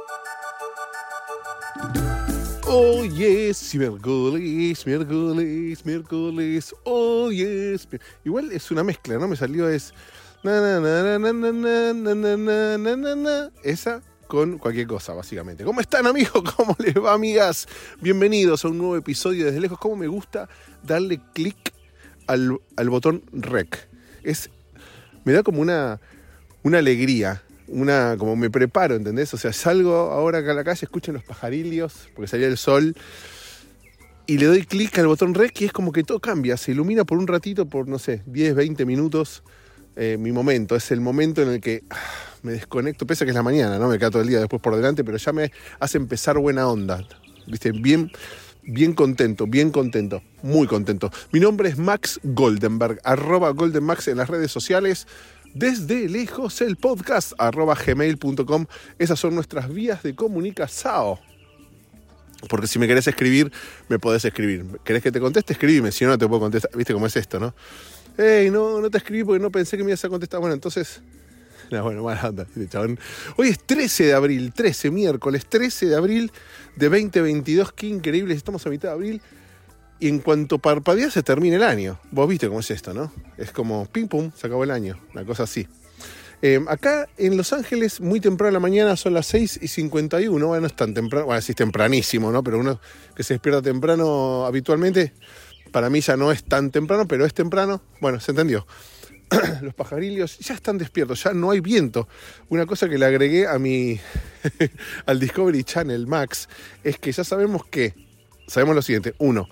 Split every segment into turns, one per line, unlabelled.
Oh yes, miércoles, oh yes. Igual es una mezcla, ¿no? Me salió esa con cualquier cosa, básicamente. ¿Cómo están, amigos? ¿Cómo les va, amigas? Bienvenidos a un nuevo episodio Desde Lejos. Cómo me gusta darle clic al botón rec. Me da como una alegría. Como me preparo, ¿entendés? O sea, salgo ahora acá a la calle, escuchen los pajarillos, porque salía el sol, y le doy clic al botón rec y es como que todo cambia, se ilumina por un ratito, por, no sé, 10, 20 minutos, mi momento. Es el momento en el que me desconecto, pese a que es la mañana, ¿no? Me queda todo el día después por delante, pero ya me hace empezar buena onda, ¿viste? Bien contento, muy contento. Mi nombre es Max Goldenberg, @GoldenMax en las redes sociales. Desde lejos el podcast @gmail.com. Esas son nuestras vías de comunicación. Porque si me querés escribir, me podés escribir. ¿Querés que te conteste? Escribime, si no, no te puedo contestar. ¿Viste cómo es esto, no? No te escribí porque no pensé que me ibas a contestar. Bueno, entonces... No, bueno, mala onda, chabón. Hoy es 13 de abril, miércoles 13 de abril de 2022. Qué increíble, estamos a mitad de abril. Y en cuanto parpadea se termina el año. Vos viste cómo es esto, ¿no? Es como pim pum, se acabó el año. Una cosa así. Acá en Los Ángeles, muy temprano en la mañana, son las 6:51. Bueno, no es tan temprano. Bueno, sí es tempranísimo, ¿no? Pero uno que se despierta temprano habitualmente, para mí ya no es tan temprano, pero es temprano. Bueno, se entendió. Los pajarillos ya están despiertos, ya no hay viento. Una cosa que le agregué a al Discovery Channel Max es que ya sabemos lo siguiente. 1.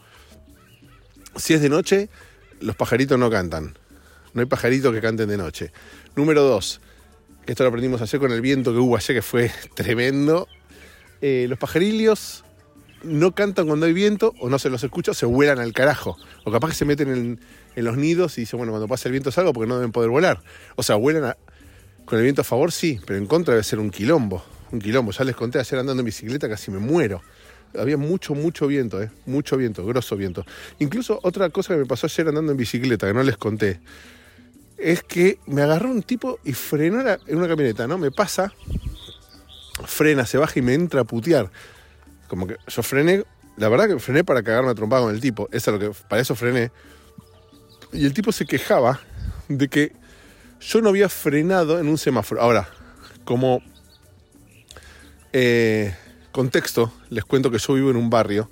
Si es de noche, los pajaritos no cantan. No hay pajaritos que canten de noche. Número 2, que esto lo aprendimos ayer con el viento que hubo ayer, que fue tremendo. Los pajarillos no cantan cuando hay viento, o no se los escucha, o se vuelan al carajo. O capaz que se meten en los nidos y dicen, bueno, cuando pase el viento salgo porque no deben poder volar. O sea, vuelan con el viento a favor, sí, pero en contra debe ser un quilombo. Ya les conté ayer andando en bicicleta, casi me muero. Había mucho viento, mucho viento, grosso viento. Incluso otra cosa que me pasó ayer andando en bicicleta, que no les conté, es que me agarró un tipo y frenó en una camioneta, ¿no? Me pasa, frena, se baja y me entra a putear. Como que yo frené, la verdad que frené para cagarme a trompada con el tipo. Para eso frené. Y el tipo se quejaba de que yo no había frenado en un semáforo. Ahora, como... contexto, les cuento que yo vivo en un barrio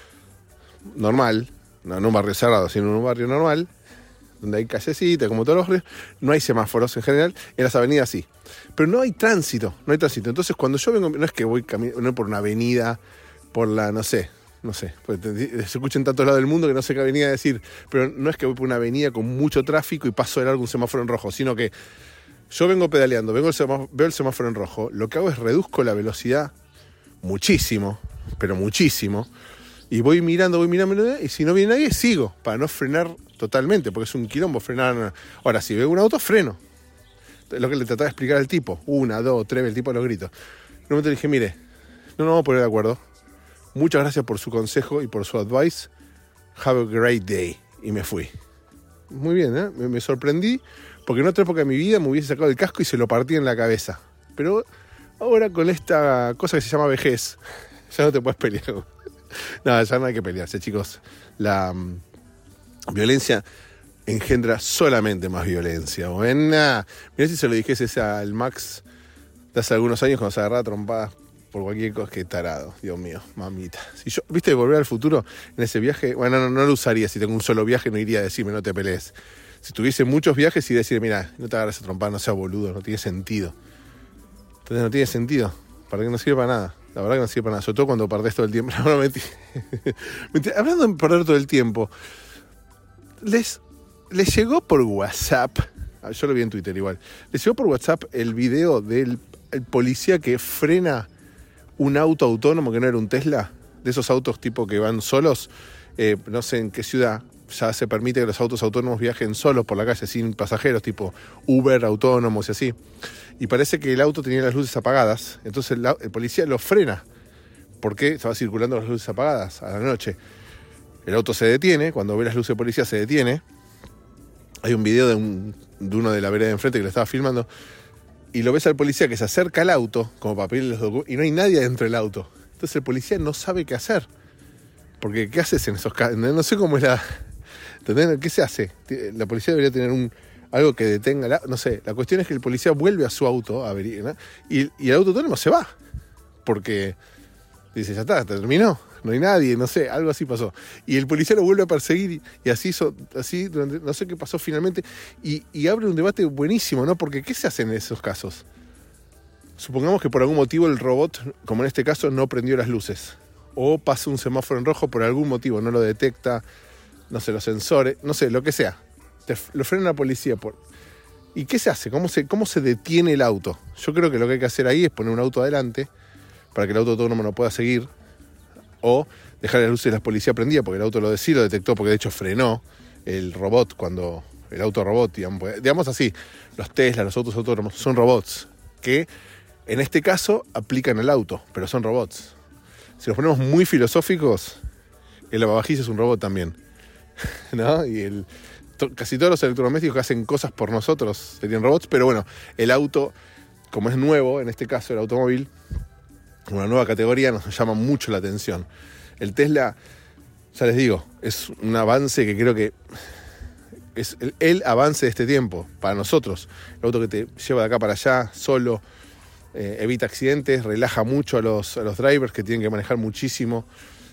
normal, no en un barrio cerrado, sino en un barrio normal, donde hay callecita, como todos los barrios, no hay semáforos en general, en las avenidas sí, pero no hay tránsito. Entonces cuando yo vengo, no es que voy caminando por una avenida, por la, no sé, pues se escucha en tantos lados del mundo que no sé qué avenida decir, pero no es que voy por una avenida con mucho tráfico y paso de largo un semáforo en rojo, sino que yo vengo pedaleando, veo el semáforo en rojo, lo que hago es reduzco la velocidad muchísimo, pero muchísimo, y voy mirando, y si no viene nadie, sigo, para no frenar totalmente, porque es un quilombo frenar. Ahora, si veo un auto, freno. Es lo que le trataba de explicar al tipo, 1, 2, 3, el tipo a los gritos. En un momento le dije, mire, no nos vamos a poner de acuerdo, muchas gracias por su consejo y por su advice, have a great day, y me fui. Muy bien, me sorprendí, porque en otra época de mi vida me hubiese sacado el casco y se lo partí en la cabeza, pero ahora con esta cosa que se llama vejez, ya no te puedes pelear. No, ya no hay que pelearse, chicos. La violencia engendra solamente más violencia. Buena. Mirá si se lo dijese al Max de hace algunos años cuando se agarraba trompadas por cualquier cosa. Qué tarado, Dios mío, mamita. Si yo, viste, Volver al Futuro, en ese viaje, bueno, no lo usaría. Si tengo un solo viaje, no iría a decirme no te pelees. Si tuviese muchos viajes, iría a decir, mira, no te agarres a trompada, no seas boludo, no tiene sentido. Entonces no tiene sentido, para que no sirve para nada. La verdad que no sirve para nada, sobre todo cuando perdés todo el tiempo. No, mentira. Hablando de perder todo el tiempo, les llegó por WhatsApp, yo lo vi en Twitter igual, les llegó por WhatsApp el video del policía que frena un auto autónomo que no era un Tesla, de esos autos tipo que van solos, no sé en qué ciudad ya se permite que los autos autónomos viajen solos por la calle sin pasajeros, tipo Uber autónomos y así. Y parece que el auto tenía las luces apagadas, entonces el policía lo frena porque estaba circulando las luces apagadas a la noche. El auto se detiene, cuando ve las luces de policía se detiene. Hay un video de uno de la vereda de enfrente que lo estaba filmando. y lo ves al policía que se acerca al auto, como para pedirle los documentos, y no hay nadie dentro del auto. Entonces el policía no sabe qué hacer. Porque ¿qué haces en esos casos? No sé cómo es la... ¿Entendés? ¿Qué se hace? La policía debería tener algo que detenga... No sé, la cuestión es que el policía vuelve a su auto ¿no? y el auto autónomo se va. Porque dice, ya está, terminó. No hay nadie, no sé, algo así pasó. Y el policía lo vuelve a perseguir y así durante, no sé qué pasó finalmente. Y abre un debate buenísimo, ¿no? Porque ¿qué se hace en esos casos? Supongamos que por algún motivo el robot, como en este caso, no prendió las luces. O pasa un semáforo en rojo por algún motivo, no lo detecta, no sé, los sensores, no sé, lo que sea. Lo frena la policía. ¿Y qué se hace? ¿Cómo se detiene el auto? Yo creo que lo que hay que hacer ahí es poner un auto adelante para que el auto autónomo no pueda seguir. O dejar las luces de la policía prendidas, porque el auto lo detectó, porque de hecho frenó el robot cuando... El auto robot, digamos así. Los Tesla, los autos autónomos, son robots que en este caso aplican el auto, pero son robots. Si nos ponemos muy filosóficos, el lavavajillas es un robot también, ¿no? Y casi todos los electrodomésticos que hacen cosas por nosotros serían robots, pero bueno, el auto, como es nuevo, en este caso el automóvil, una nueva categoría, nos llama mucho la atención. El Tesla, ya les digo, es un avance que creo que es el avance de este tiempo para nosotros. El auto que te lleva de acá para allá, solo, evita accidentes, relaja mucho a los drivers que tienen que manejar muchísimo,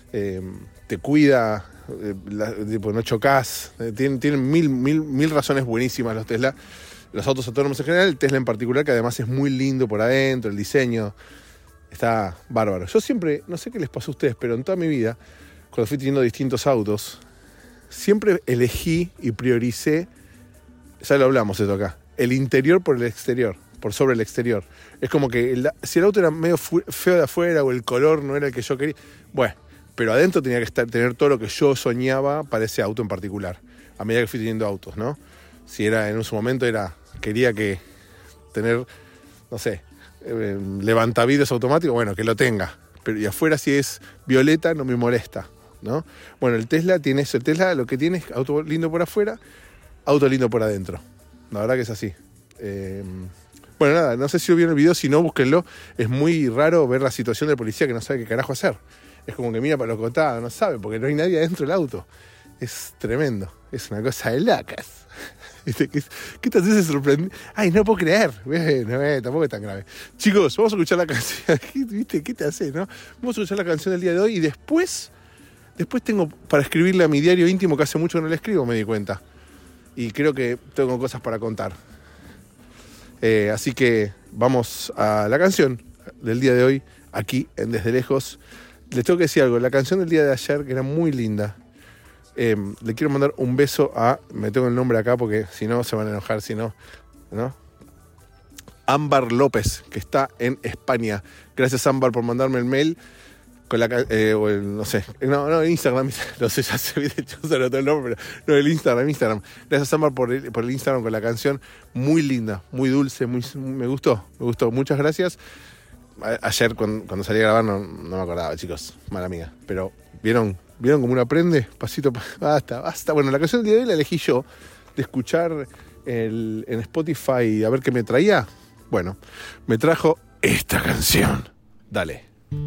te cuida, no chocas, tienen mil razones buenísimas los Tesla, los autos autónomos en general, el Tesla en particular, que además es muy lindo por adentro, el diseño está bárbaro. Yo siempre, no sé qué les pasó a ustedes, pero en toda mi vida, cuando fui teniendo distintos autos, siempre elegí y prioricé, ya lo hablamos esto acá, el interior por el exterior, por sobre el exterior. Es como que si el auto era medio feo de afuera o el color no era el que yo quería, bueno, pero adentro tenía que tener todo lo que yo soñaba para ese auto en particular, a medida que fui teniendo autos, ¿no? Si era en su momento quería tener, no sé, levantavidrios automático, bueno, que lo tenga. Pero y afuera si es violeta no me molesta, ¿no? Bueno, el Tesla tiene eso. El Tesla lo que tiene es auto lindo por afuera, auto lindo por adentro. La verdad que es así. Bueno, nada, no sé si lo vieron el video, si no, búsquenlo. Es muy raro ver la situación del policía que no sabe qué carajo hacer. Es como que mira para los costados, no sabe, porque no hay nadie adentro del auto. Es tremendo, es una cosa de locas. ¿Qué te haces sorprender? Ay, no puedo creer. Bueno, tampoco es tan grave. Chicos, vamos a escuchar la canción. ¿Viste? ¿Qué te hace, no? Vamos a escuchar la canción del día de hoy y después tengo para escribirle a mi diario íntimo, que hace mucho que no le escribo, me di cuenta. Y creo que tengo cosas para contar. Así que vamos a la canción del día de hoy, aquí en Desde Lejos. Les tengo que decir algo. La canción del día de ayer, que era muy linda, le quiero mandar un beso me tengo el nombre acá porque si no se van a enojar, si no, ¿no? Ámbar López, que está en España. Gracias, Ámbar, por mandarme el mail con la no sé, no, el Instagram, no sé, ya se de hecho se notó el nombre, pero no, el Instagram. Gracias, Ámbar, por el Instagram con la canción, muy linda, muy dulce, me gustó, muchas gracias. Ayer cuando salí a grabar no me acordaba, chicos, mala mía, pero ¿vieron cómo uno aprende? Pasito, basta. Bueno, la canción del día de hoy la elegí yo, de escuchar en Spotify a ver qué me traía. Bueno, me trajo esta canción. Dale.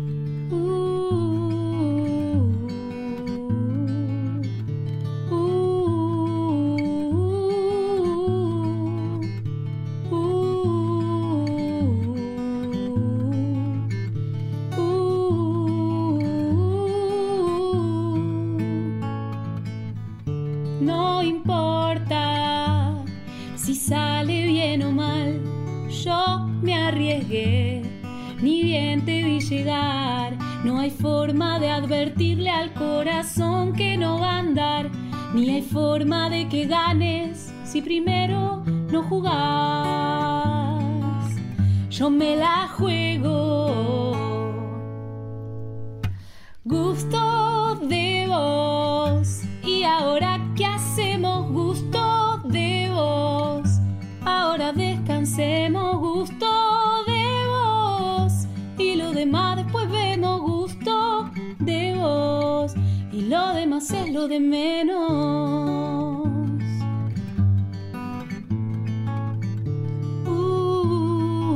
No importa si sale bien o mal, yo me arriesgué, ni bien te vi llegar. No hay forma de advertirle al corazón que no va a andar, ni hay forma de que ganes si primero no jugás. Yo me la juego, gusto de vos. Y ahora, ¿qué hacemos? Gusto de vos. Ahora descansemos, gusto de vos. Y lo demás después vemos, gusto de vos. Y lo demás es lo de menos.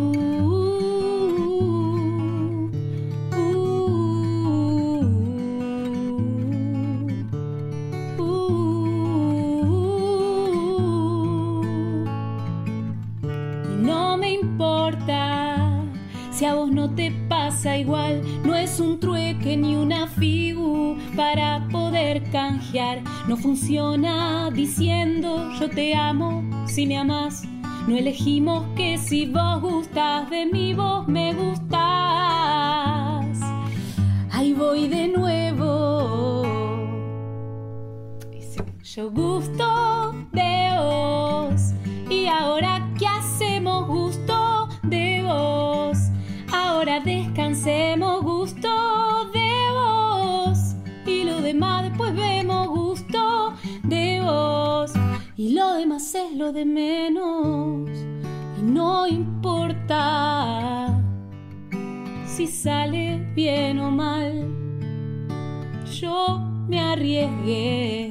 te pasa igual. No es un trueque ni una figu para poder canjear. No funciona diciendo yo te amo si me amás. No elegimos que si vos gustás de mí, vos me gustás. Ahí voy de nuevo. Dice, yo gusto de vos. Y ahora, ¿qué hacemos? Gusto de vos. Ahora descansemos, gusto de vos. Y lo demás después vemos, gusto de vos. Y lo demás es lo de menos. Y no importa si sale bien o mal. Yo me arriesgué.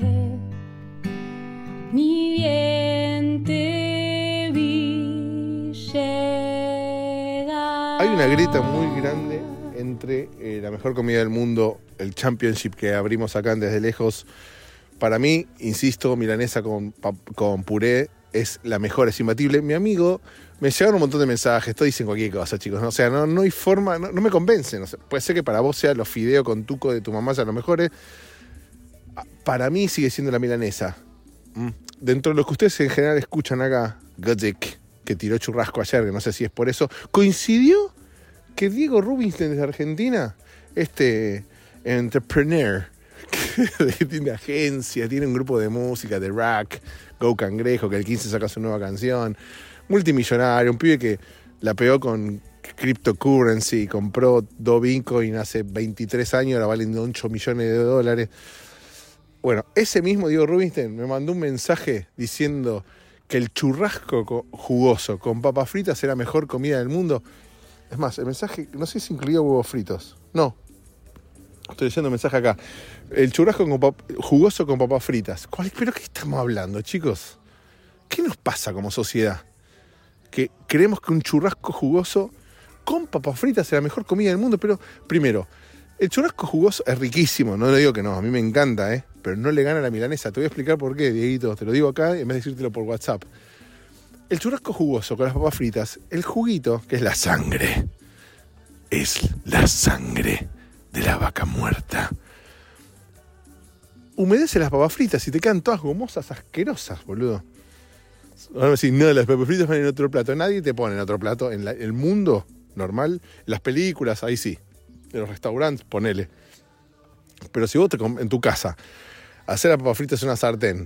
Ni bien te vi llegar.
Hay una grieta muy grande entre la mejor comida del mundo, el Championship que abrimos acá en Desde Lejos. Para mí, insisto, milanesa con puré es la mejor, es imbatible. Mi amigo, me llegaron un montón de mensajes, todos dicen cualquier cosa, chicos. ¿No? O sea, no hay forma, no me convencen. O sea, puede ser que para vos sea los fideos con tuco de tu mamá sean los mejores. Para mí sigue siendo la milanesa. Dentro de lo que ustedes en general escuchan acá, Godzik, que tiró churrasco ayer, que no sé si es por eso, coincidió que Diego Rubinstein desde Argentina, entrepreneur, que tiene agencia, tiene un grupo de música, de rock, Go Cangrejo, que el 15 saca su nueva canción, multimillonario, un pibe que la pegó con cryptocurrency, compró Bitcoin hace 23 años, ahora valen 8 millones de dólares. Bueno, ese mismo Diego Rubinstein me mandó un mensaje diciendo que el churrasco jugoso con papas fritas era la mejor comida del mundo. Es más, el mensaje, no sé si incluía huevos fritos. No. Estoy leyendo un mensaje acá. El churrasco jugoso con papas fritas. ¿Pero qué estamos hablando, chicos? ¿Qué nos pasa como sociedad? Que creemos que un churrasco jugoso con papas fritas es la mejor comida del mundo. Pero, primero, el churrasco jugoso es riquísimo. No le digo que no, a mí me encanta, pero no le gana a la milanesa. Te voy a explicar por qué, Dieguito. Te lo digo acá en vez de decírtelo por WhatsApp. El churrasco jugoso con las papas fritas, el juguito, que es la sangre de la vaca muerta, humedece las papas fritas y te quedan todas gomosas, asquerosas, boludo. Ahora me decís, no, las papas fritas van en otro plato. Nadie te pone en otro plato. En el mundo normal, en las películas, ahí sí. En los restaurantes, ponele. Pero si vos en tu casa hacer las papas fritas en una sartén,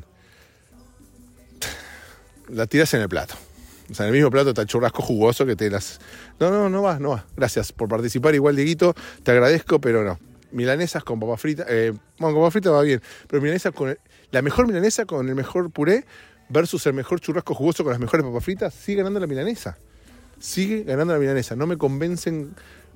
la tirás en el plato. O sea, en el mismo plato está el churrasco jugoso que te las... No va. Gracias por participar igual, Dieguito. Te agradezco, pero no. Milanesas con papas fritas. Con papas fritas va bien. Pero milanesa la mejor milanesa con el mejor puré versus el mejor churrasco jugoso con las mejores papas fritas, sigue ganando la milanesa. No me convencen.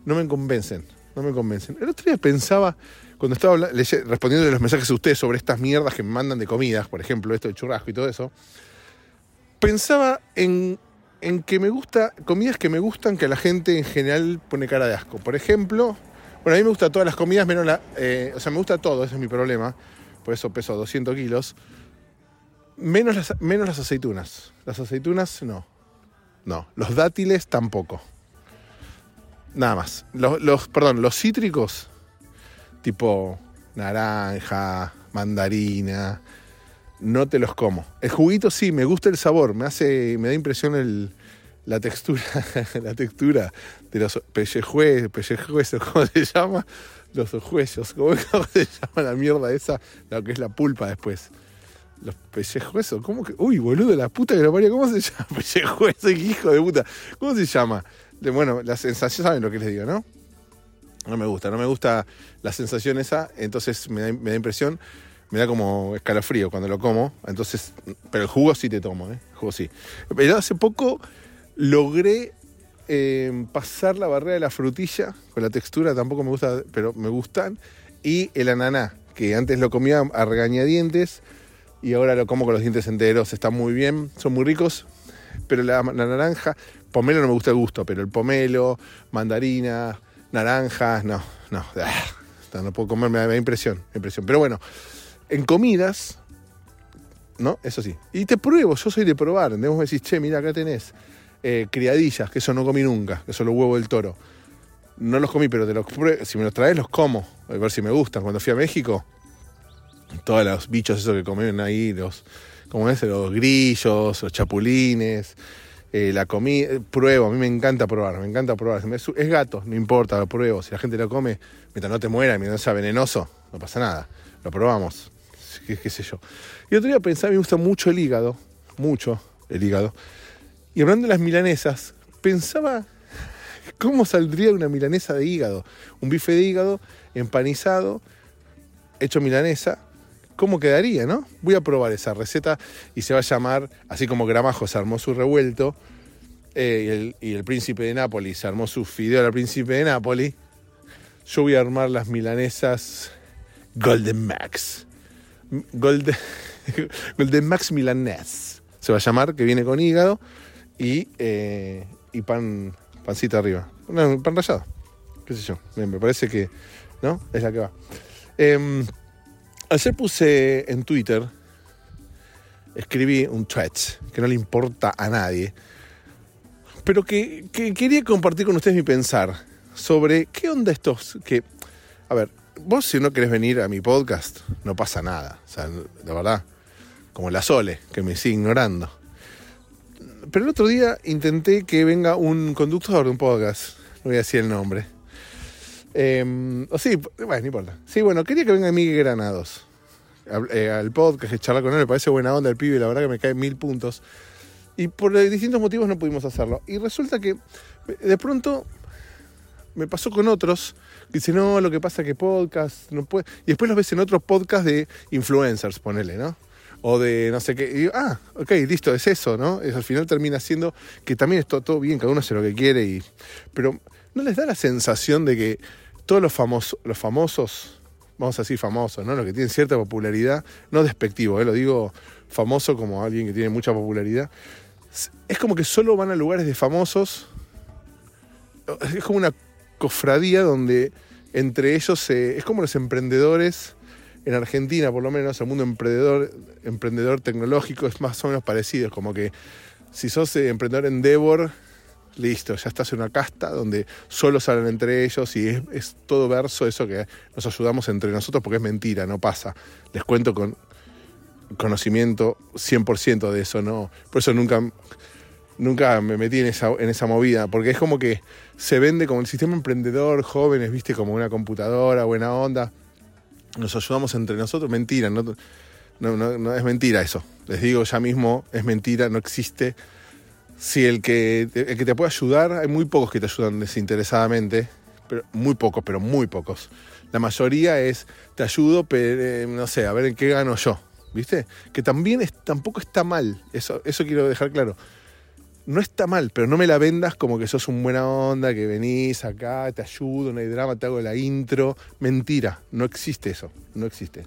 El otro día pensaba, cuando estaba respondiendo a los mensajes de ustedes sobre estas mierdas que me mandan de comidas, por ejemplo, esto de churrasco y todo eso, pensaba en que me gusta, comidas que me gustan, que a la gente en general pone cara de asco. Por ejemplo, a mí me gustan todas las comidas, menos me gusta todo, ese es mi problema, por eso peso 200 kilos, menos las aceitunas. Las aceitunas, no. Los dátiles tampoco. Nada más. Los cítricos, tipo naranja, mandarina, no te los como. El juguito sí, me gusta el sabor, me da impresión la textura de los pellejuesos, ¿cómo se llama? Los ojuelos, ¿cómo se llama la mierda esa? Lo que es la pulpa después. Los pellejuesos, ¿cómo que? Uy, boludo, la puta que lo parió, ¿cómo se llama? Pellejueso, hijo de puta. ¿Cómo se llama? Bueno, la sensación, ¿saben lo que les digo, no? No me gusta la sensación esa, entonces me da impresión, me da como escalofrío cuando lo como, entonces, pero el jugo sí te tomo, el jugo sí. Pero hace poco logré pasar la barrera de la frutilla, con la textura tampoco me gusta, pero me gustan, y el ananá, que antes lo comía a regañadientes, y ahora lo como con los dientes enteros, está muy bien, son muy ricos, pero la naranja, pomelo no me gusta el gusto, pero el pomelo, mandarina, naranjas, no puedo comer, me da impresión. Pero bueno, en comidas, ¿no? Eso sí. Y te pruebo, yo soy de probar. Debemos decir, che, mira, acá tenés criadillas, que eso no comí nunca, que son los huevos del toro. No los comí, pero si me los traes los como. A ver si me gustan. Cuando fui a México, todos los bichos esos que comen ahí, los grillos, los chapulines, la comí, pruebo. A mí me encanta probar. Es gato, no importa, lo pruebo. Si la gente lo come, mientras no te muera, mientras no sea venenoso, no pasa nada. Lo probamos. Qué sé yo. Y otro día pensaba, me gusta mucho el hígado. Y hablando de las milanesas, pensaba cómo saldría una milanesa de hígado. Un bife de hígado empanizado, hecho milanesa. ¿Cómo quedaría, no? Voy a probar esa receta y se va a llamar, así como Gramajo se armó su revuelto y el príncipe de Nápoles se armó su fideo al príncipe de Nápoles, yo voy a armar las milanesas Golden Max. Golden Max Milanés se va a llamar, que viene con hígado y pancita arriba. No, pan rallado, qué sé yo. Me parece que, ¿no? Es la que va. Ayer puse en Twitter, escribí un tweet que no le importa a nadie, pero que quería compartir con ustedes mi pensar sobre qué onda estos que... A ver, vos si no querés venir a mi podcast, no pasa nada. O sea, de verdad, como la Sole, que me sigue ignorando. Pero el otro día intenté que venga un conductor de un podcast, no voy a decir el nombre. No importa. Sí, bueno, quería que venga Miguel Granados al podcast, charlar con él, me parece buena onda el pibe, la verdad que me cae 1000 puntos. Y por distintos motivos no pudimos hacerlo. Y resulta que de pronto me pasó con otros que dicen, no, lo que pasa es que podcast no puede. Y después los ves en otros podcasts de influencers, ponele, ¿no? O de no sé qué. Y digo, ok, listo, es eso, ¿no? Al final termina siendo que también es todo bien, cada uno hace lo que quiere. Pero ¿no les da la sensación de que todos los famosos, vamos a decir famosos, ¿no? Los que tienen cierta popularidad, no despectivo, lo digo famoso como alguien que tiene mucha popularidad, es como que solo van a lugares de famosos, es como una cofradía donde entre ellos es como los emprendedores en Argentina, por lo menos el mundo emprendedor tecnológico es más o menos parecido, es como que si sos emprendedor Endeavor, listo, ya estás en una casta donde solo salen entre ellos y es todo verso eso que nos ayudamos entre nosotros porque es mentira, no pasa. Les cuento con conocimiento 100% de eso, no. Por eso nunca me metí en esa movida, porque es como que se vende como el sistema emprendedor, jóvenes, viste, como una computadora, buena onda. Nos ayudamos entre nosotros, mentira, no es mentira eso. Les digo ya mismo, es mentira, no existe. Si el que te puede ayudar, hay muy pocos que te ayudan desinteresadamente, pero muy pocos. La mayoría es, te ayudo, pero no sé, a ver en qué gano yo, ¿viste? Que tampoco está mal, eso quiero dejar claro. No está mal, pero no me la vendas como que sos un buena onda, que venís acá, te ayudo, no hay drama, te hago la intro. Mentira, no existe eso, no existe.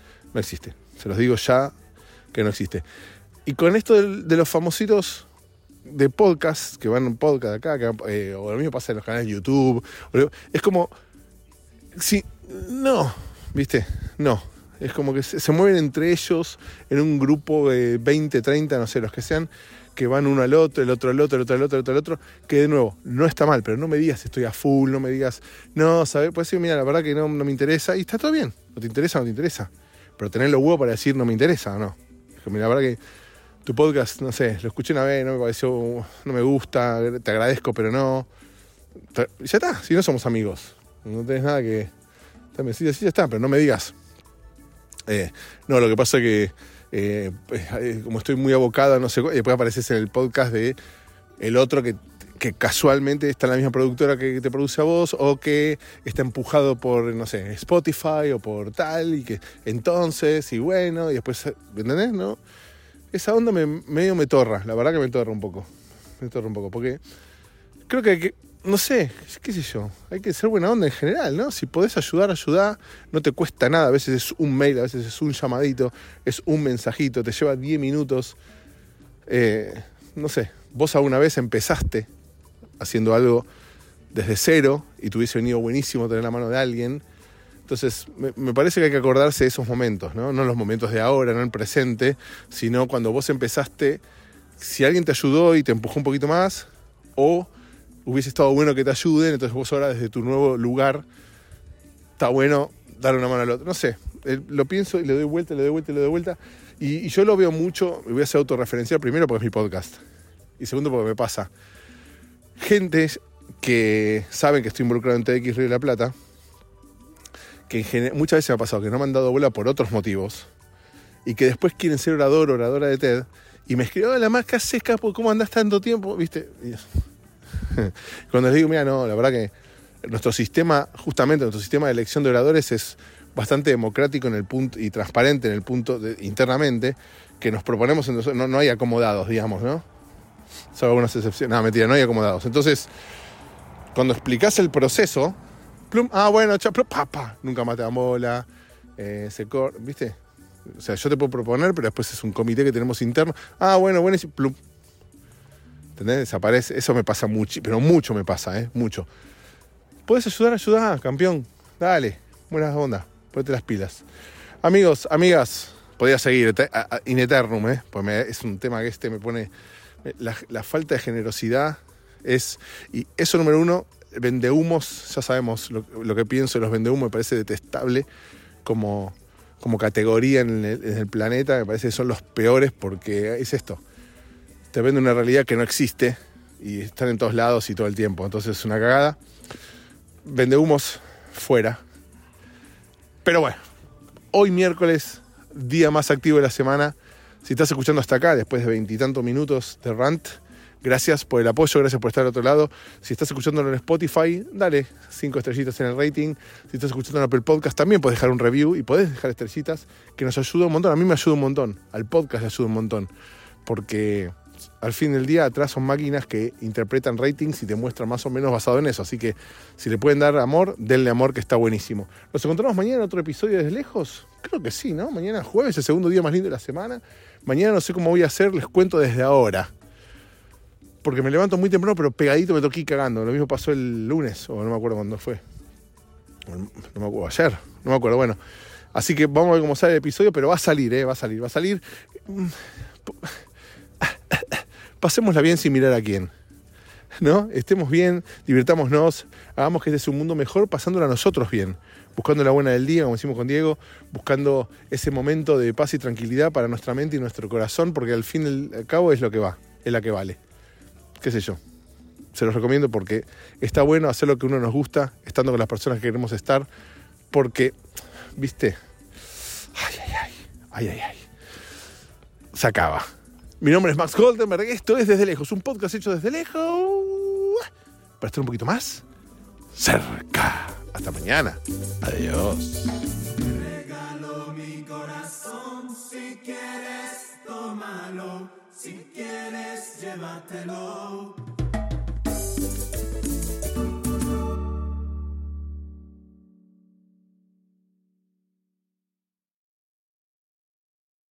Se los digo ya que no existe. Y con esto de los famositos de podcast, que van a un podcast acá, o lo mismo pasa en los canales de YouTube, es como, sí, no, ¿viste? No, es como que se mueven entre ellos en un grupo de 20, 30, no sé, los que sean, que van uno al otro, el otro al otro, el otro al otro, el otro al otro, que de nuevo, no está mal, pero no me digas estoy a full, no me digas, no, ¿sabes? Puedes decir, mira, la verdad que no me interesa, y está todo bien, no te interesa, pero tener los huevos para decir no me interesa, ¿no? Mira, la verdad que tu podcast, no sé, lo escuché una vez, no me pareció, no me gusta, te agradezco, pero no. Ya está, si no somos amigos. No tenés nada que... También, sí, ya está, pero no me digas. No, lo que pasa es que como estoy muy abocado, no sé, después apareces en el podcast de el otro que casualmente está en la misma productora que te produce a vos, o que está empujado por, no sé, Spotify o por tal, y que entonces, y bueno, y después, ¿entendés? ¿No? Esa onda medio me torra, la verdad que me torra un poco, porque creo que, no sé, qué sé yo, hay que ser buena onda en general, ¿no? Si podés ayudar, no te cuesta nada, a veces es un mail, a veces es un llamadito, es un mensajito, te lleva 10 minutos, no sé, vos alguna vez empezaste haciendo algo desde cero y te hubiese venido buenísimo tener la mano de alguien. Entonces, me parece que hay que acordarse de esos momentos, ¿no? No los momentos de ahora, no el presente, sino cuando vos empezaste, si alguien te ayudó y te empujó un poquito más, o hubiese estado bueno que te ayuden, entonces vos ahora desde tu nuevo lugar, está bueno dar una mano al otro. No sé, lo pienso y le doy vuelta. Y yo lo veo mucho, me voy a hacer autorreferencial primero porque es mi podcast. Y segundo porque me pasa. Gente que saben que estoy involucrado en TX Río de la Plata, que muchas veces me ha pasado que no me han dado bola por otros motivos, y que después quieren ser oradora de TED, y me escriben, hola, más, ¿qué haces, capo? ¿Cómo andás tanto tiempo? ¿Viste? Cuando les digo, mira, no, la verdad que nuestro sistema de elección de oradores es bastante democrático en el punto y transparente en el punto internamente, que nos proponemos, no hay acomodados, digamos, ¿no? Salvo algunas excepciones. No, mentira, no hay acomodados. Entonces, cuando explicás el proceso, plum, bueno, plum, nunca más te dan bola, ¿viste? O sea, yo te puedo proponer, pero después es un comité que tenemos interno. Bueno, y plum. ¿Entendés? Desaparece. Eso me pasa mucho, pero mucho me pasa, mucho. ¿Puedes ayudar? Campeón. Dale, buenas ondas, ponete las pilas. Amigos, amigas, podría seguir in eternum, pues es un tema que me pone... La falta de generosidad es... Y eso, número uno, vendehumos, ya sabemos lo que pienso de los vendehumos, me parece detestable como categoría en el planeta, me parece que son los peores porque es esto. Te venden una realidad que no existe y están en todos lados y todo el tiempo, entonces es una cagada. Vendehumos fuera. Pero bueno, hoy miércoles, día más activo de la semana. Si estás escuchando hasta acá, después de 20 y tantos minutos de rant, gracias por el apoyo, gracias por estar al otro lado. Si estás escuchándolo en Spotify, dale 5 estrellitas en el rating. Si estás escuchando en Apple Podcast, también puedes dejar un review y podés dejar estrellitas, que nos ayuda un montón. A mí me ayuda un montón, al podcast le ayuda un montón, porque al fin del día atrás son máquinas que interpretan ratings y te muestran más o menos basado en eso. Así que si le pueden dar amor, denle amor, que está buenísimo. ¿Nos encontramos mañana en otro episodio desde lejos? Creo que sí, ¿no? Mañana jueves, el segundo día más lindo de la semana. Mañana no sé cómo voy a hacer, les cuento desde ahora. Porque me levanto muy temprano, pero pegadito me toqué cagando. Lo mismo pasó el lunes, o no me acuerdo cuándo fue. No me acuerdo, ayer, no me acuerdo, bueno. Así que vamos a ver cómo sale el episodio, pero va a salir. Pasémosla bien sin mirar a quién, ¿no? Estemos bien, divirtámonos, hagamos que este sea un mundo mejor, pasándola a nosotros bien, buscando la buena del día, como decimos con Diego, buscando ese momento de paz y tranquilidad para nuestra mente y nuestro corazón, porque al fin y al cabo es lo que va, es la que vale. Qué sé yo, se los recomiendo porque está bueno hacer lo que uno nos gusta, estando con las personas que queremos estar, porque, ¿viste? Ay, se acaba. Mi nombre es Max Goldenberg, esto es Desde Lejos, un podcast hecho desde lejos para estar un poquito más cerca. Hasta mañana. Adiós.
Regalo mi corazón, si quieres tómalo, si quieres llévatelo.